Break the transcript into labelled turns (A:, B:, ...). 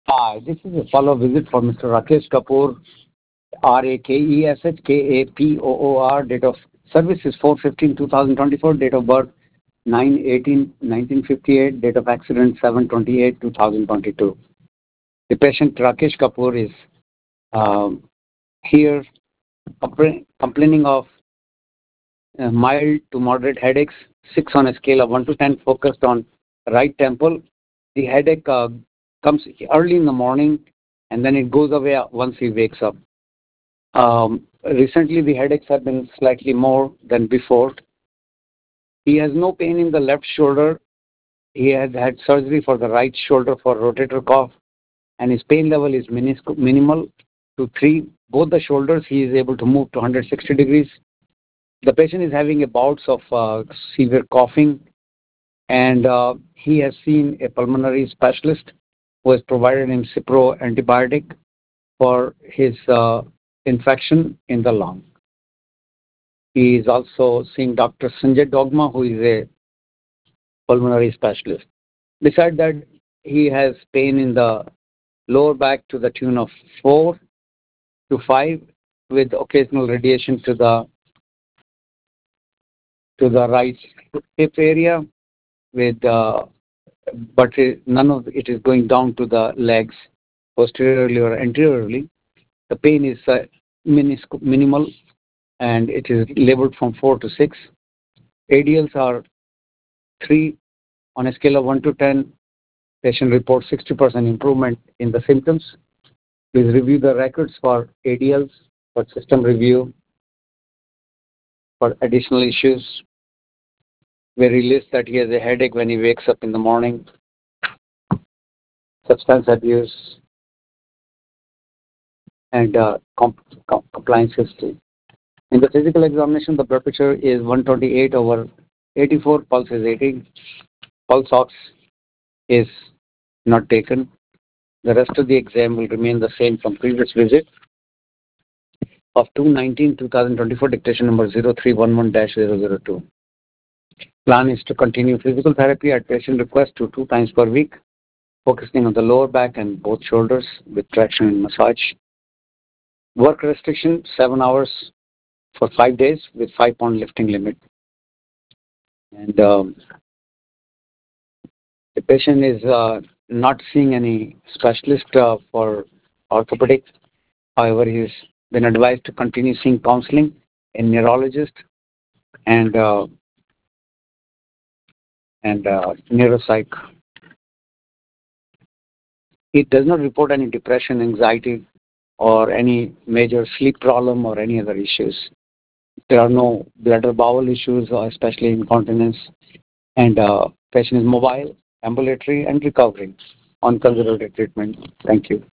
A: Hi, this is a follow-up visit for Mr. Rakesh Kapoor, Rakeshkapoor. Date of service is 4/15/2024. Date of birth 9/18/1958. Date of accident 7/28/2022. The patient Rakesh Kapoor is here complaining of mild to moderate headaches, 6 on a scale of 1 to 10, focused on right temple. The headache comes early in the morning and then it goes away once he wakes up. Recently, the headaches have been slightly more than before. He has no pain in the left shoulder. He has had surgery for the right shoulder for rotator cuff, and his pain level is minimal to 3. Both the shoulders, he is able to move to 160 degrees. The patient is having a bouts of severe coughing, and he has seen a pulmonary specialist who has provided him Cipro antibiotic for his infection in the lung. He is also seeing Dr. Sanjay Dogma, who is a pulmonary specialist. Besides that, he has pain in the lower back to the tune of 4 to 5, with occasional radiation to the right hip area, with but none of it is going down to the legs posteriorly or anteriorly. The pain is minimal, and it is labeled from 4 to 6. ADLs are 3 on a scale of 1 to 10. Patient reports 60% improvement in the symptoms. Please review the records for ADLs, for system review, for additional issues. We list that he has a headache when he wakes up in the morning, substance abuse, and compliance history. In the physical examination, the blood pressure is 128/84, pulse is 80, pulse ox is not taken. The rest of the exam will remain the same from previous visit of 2/19/2024, dictation number 0311-002. Plan is to continue physical therapy at patient request 2 times per week, focusing on the lower back and both shoulders with traction and massage. Work restriction 7 hours for 5 days with 5-pound lifting limit. And the patient is not seeing any specialist for orthopedic. However, he's been advised to continue seeing counseling, a neurologist, and neuropsych. He does not report any depression, anxiety, or any major sleep problem or any other issues. There are no bladder bowel issues, or especially incontinence, and patient is mobile, ambulatory, and recovering on conservative treatment. Thank you.